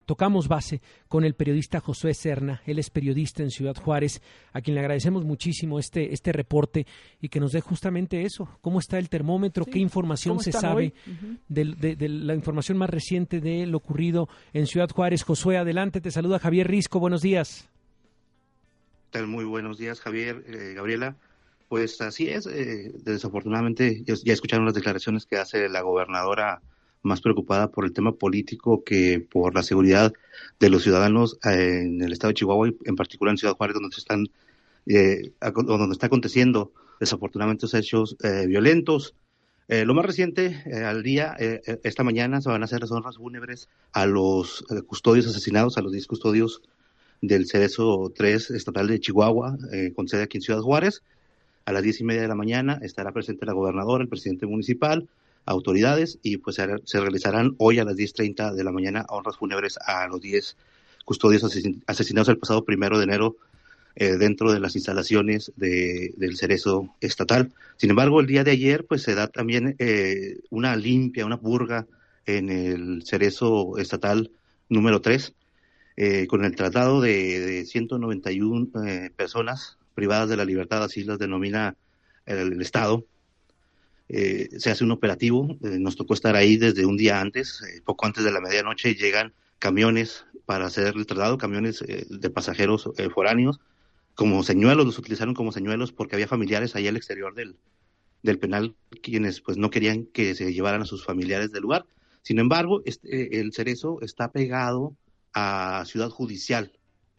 tocamos base con el periodista Josué Serna. Él es periodista en Ciudad Juárez, a quien le agradecemos muchísimo este reporte y que nos dé justamente eso, cómo está el termómetro, qué información se sabe de la información más reciente de lo ocurrido en Ciudad Juárez. Josué, adelante, te saluda Javier Risco, buenos días. Muy buenos días, Javier, Gabriela. Pues así es, desafortunadamente ya escucharon las declaraciones que hace la gobernadora, más preocupada por el tema político que por la seguridad de los ciudadanos en el estado de Chihuahua y en particular en Ciudad Juárez, donde está aconteciendo desafortunadamente esos hechos violentos. Lo más reciente, al día, esta mañana se van a hacer las honras fúnebres a los custodios asesinados, a los 10 custodios del Cerezo 3 estatal de Chihuahua, con sede aquí en Ciudad Juárez. A las 10:30 de la mañana estará presente la gobernadora, el presidente municipal, autoridades, y pues se realizarán hoy a las 10:30 de la mañana honras fúnebres a los 10 custodios asesinados el pasado 1 de enero dentro de las instalaciones del Cerezo estatal. Sin embargo, el día de ayer pues se da también una limpia, una purga en el Cerezo estatal número 3, con el traslado de 191 personas privadas de la libertad, así las denomina el Estado. Se hace un operativo, nos tocó estar ahí desde un día antes, poco antes de la medianoche llegan camiones para hacer el traslado, camiones de pasajeros foráneos, como señuelos, los utilizaron como señuelos porque había familiares ahí al exterior del penal quienes pues no querían que se llevaran a sus familiares del lugar. Sin embargo, el Cerezo está pegado a Ciudad Judicial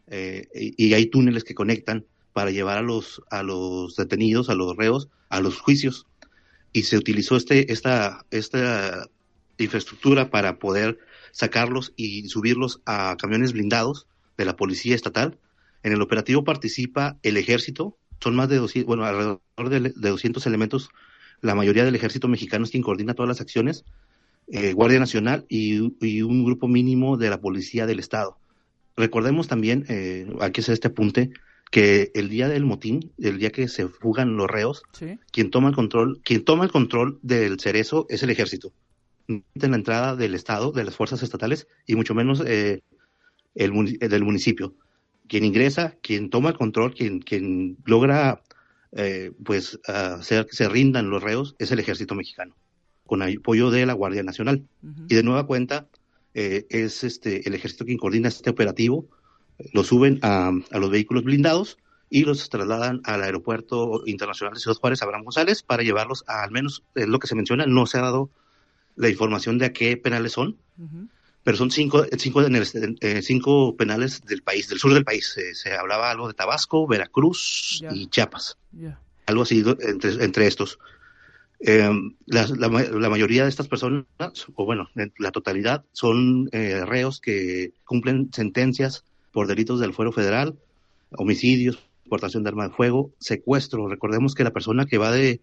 y hay túneles que conectan para llevar a los detenidos, a los reos, a los juicios. Y se utilizó esta infraestructura para poder sacarlos y subirlos a camiones blindados de la Policía Estatal. En el operativo participa el Ejército, son más de 200, alrededor de 200 elementos, la mayoría del Ejército mexicano es quien coordina todas las acciones, Guardia Nacional y un grupo mínimo de la Policía del Estado. Recordemos también, hay que hacer este apunte, que el día del motín, el día que se fugan los reos, ¿sí?, quien toma el control del Cerezo es el Ejército. No en la entrada del Estado, de las fuerzas estatales, y mucho menos del municipio. Quien ingresa, quien toma el control, quien logra hacer que se rindan los reos es el Ejército mexicano, con apoyo de la Guardia Nacional. Uh-huh. Y de nueva cuenta es el Ejército quien coordina este operativo. Los suben a los vehículos blindados y los trasladan al Aeropuerto Internacional de Ciudad Juárez, Abraham González, para llevarlos al menos, lo que se menciona, no se ha dado la información de a qué penales son, uh-huh, pero son cinco penales del país, del sur del país. Se hablaba algo de Tabasco, Veracruz y Chiapas, algo así entre estos. La mayoría de estas personas, o bueno, la totalidad, son reos que cumplen sentencias por delitos del fuero federal, homicidios, portación de arma de fuego, secuestro. Recordemos que la persona que va de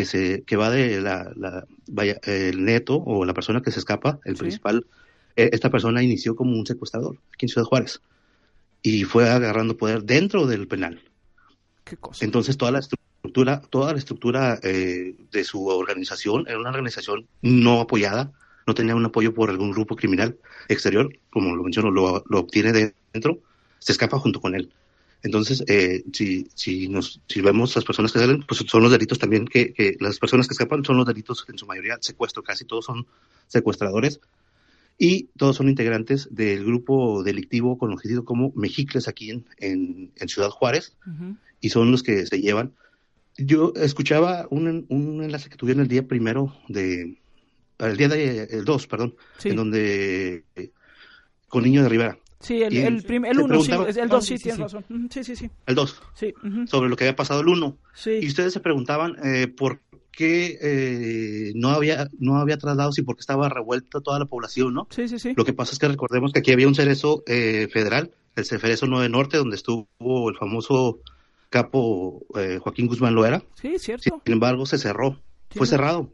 el neto, o la persona que se escapa, el principal, esta persona inició como un secuestrador aquí en Ciudad Juárez y fue agarrando poder dentro del penal. ¿Qué cosa? Entonces toda la estructura de su organización era una organización no apoyada, no tenía un apoyo por algún grupo criminal exterior, como lo menciono, lo obtiene de dentro, se escapa junto con él. Entonces, si vemos las personas que salen, pues son los delitos también que las personas que escapan son los delitos en su mayoría secuestro, casi todos son secuestradores y todos son integrantes del grupo delictivo conocido como Mexicles aquí en Ciudad Juárez, uh-huh, y son los que se llevan. Yo escuchaba un enlace que tuvieron el día 2, sí, en donde con Niño de Rivera. Sí, el 1, sí, el 2, sí, tienes razón. Sí. El 2, sí, uh-huh, sobre lo que había pasado el 1. Sí. Y ustedes se preguntaban por qué no había traslados y por qué estaba revuelta toda la población, ¿no? Sí. Lo que pasa es que recordemos que aquí había un Cerezo federal, el Cerezo 9 Norte, donde estuvo el famoso capo Joaquín Guzmán Loera. Sí, cierto. Sin embargo, se cerró. Fue cerrado.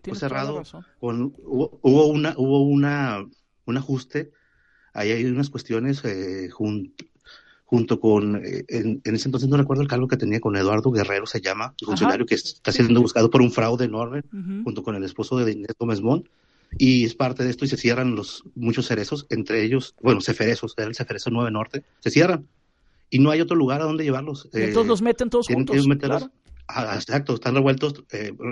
Hubo un ajuste. Ahí hay unas cuestiones junto con, en ese entonces no recuerdo el cargo que tenía, con Eduardo Guerrero se llama, el funcionario, ajá, que está siendo buscado por un fraude enorme, uh-huh, junto con el esposo de Inés Gómez Mont. y es parte de esto y se cierran muchos cerezos, entre ellos, bueno, ceferezos, el Ceferezo 9 Norte, se cierran y no hay otro lugar a donde llevarlos. Y entonces los meten todos juntos. Claro. Exacto, están revueltos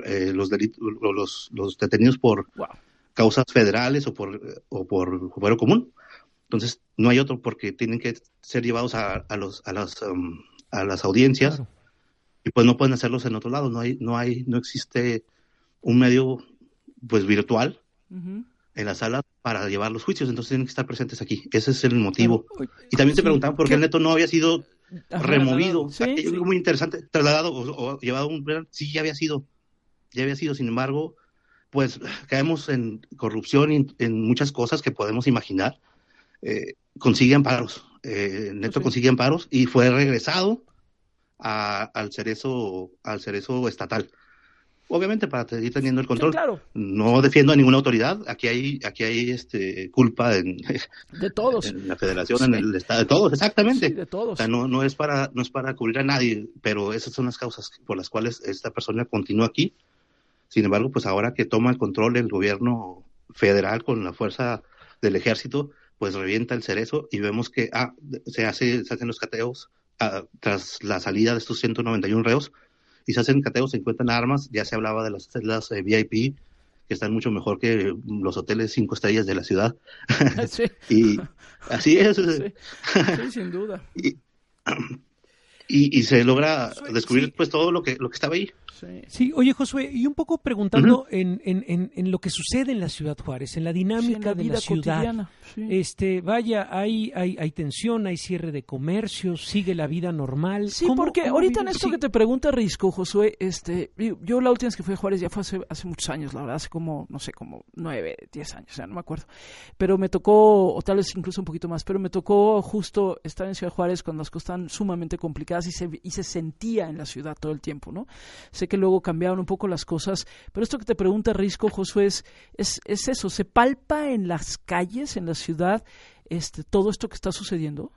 los detenidos por causas federales o por fuero común. Entonces no hay otro porque tienen que ser llevados a las audiencias. Claro. Y pues no pueden hacerlos en otro lado. No existe un medio pues virtual en la sala para llevar los juicios, entonces tienen que estar presentes aquí. Ese es el motivo. Y también se preguntaban por qué el Neto no había sido removido. Sí, algo muy interesante, trasladado o llevado a un penal. Sí, ya había sido. Sin embargo, pues caemos en corrupción y en muchas cosas que podemos imaginar. Consigue amparos. Neto consigue amparos y fue regresado al cerezo estatal. Obviamente para seguir teniendo el control. Sí, claro. No defiendo a ninguna autoridad. Aquí hay culpa de todos. En la federación, en el estado, de todos, exactamente. Sí, de todos. O sea, no es para cubrir a nadie, pero esas son las causas por las cuales esta persona continúa aquí. Sin embargo, pues ahora que toma el control el gobierno federal con la fuerza del ejército, pues revienta el cerezo y vemos que se hacen los cateos tras la salida de estos 191 reos. Y se hacen cateos, se encuentran armas, ya se hablaba de las celdas VIP, que están mucho mejor que los hoteles 5 estrellas de la ciudad. Sí. Y así es. Sí, sin duda. Y se logra descubrir pues todo lo que estaba ahí. Sí, oye Josué, y un poco preguntando en lo que sucede en la Ciudad Juárez, en la dinámica de la ciudad. Sí. Vaya, hay tensión, hay cierre de comercios, sigue la vida normal. Sí, porque ahorita en esto que te pregunta Risco, Josué, yo la última vez que fui a Juárez ya fue hace muchos años, la verdad, hace como 9, 10 años, o sea, no me acuerdo. Pero me tocó, o tal vez incluso un poquito más, pero me tocó justo estar en Ciudad Juárez cuando las cosas estaban sumamente complicadas y se sentía en la ciudad todo el tiempo, ¿no? Sé que luego cambiaron un poco las cosas, pero esto que te pregunta Risco, Josué, es eso, ¿se palpa en las calles, en la ciudad, todo esto que está sucediendo?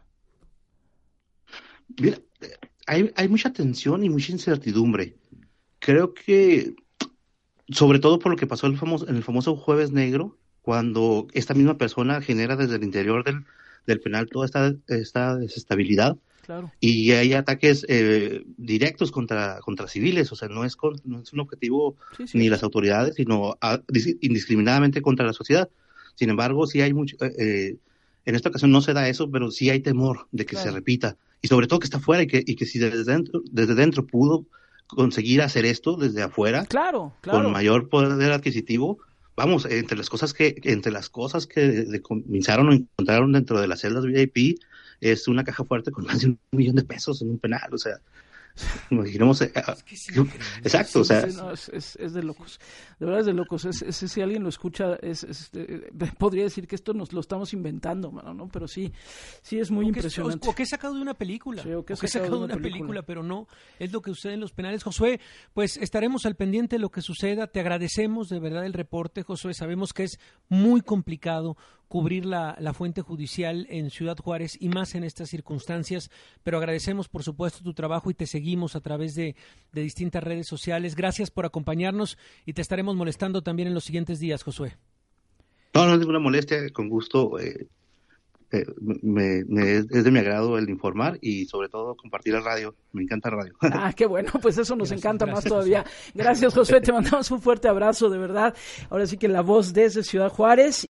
Mira, hay mucha tensión y mucha incertidumbre. Creo que, sobre todo por lo que pasó en el famoso Jueves Negro, cuando esta misma persona genera desde el interior del penal toda esta desestabilidad. Claro. Y hay ataques directos contra civiles, o sea, no es un objetivo ni las autoridades, sino indiscriminadamente contra la sociedad. Sin embargo, sí hay mucho, en esta ocasión no se da eso, pero sí hay temor de que se repita, y sobre todo que está afuera y que si desde dentro pudo conseguir hacer esto desde afuera, claro. con mayor poder adquisitivo. Vamos, entre las cosas que comenzaron o encontraron dentro de las celdas VIP es una caja fuerte con más de $1 millón en un penal, o sea, imaginemos, exacto, o sea, es de locos, de verdad es de locos. Si alguien lo escucha, podría decir que esto nos lo estamos inventando, mano, ¿no? Pero sí es muy impresionante. O que es sacado de una película, pero no es lo que sucede en los penales. Josué, pues estaremos al pendiente de lo que suceda. Te agradecemos de verdad el reporte, Josué. Sabemos que es muy complicado cubrir la fuente judicial en Ciudad Juárez y más en estas circunstancias, pero agradecemos por supuesto tu trabajo y te seguimos a través de distintas redes sociales. Gracias por acompañarnos y te estaremos molestando también en los siguientes días, Josué. No es ninguna molestia, con gusto. Es de mi agrado el informar y sobre todo compartir el radio. Me encanta el radio. Qué bueno, pues eso nos encanta más todavía. Gracias, Josué, te mandamos un fuerte abrazo, de verdad. Ahora sí que la voz desde Ciudad Juárez.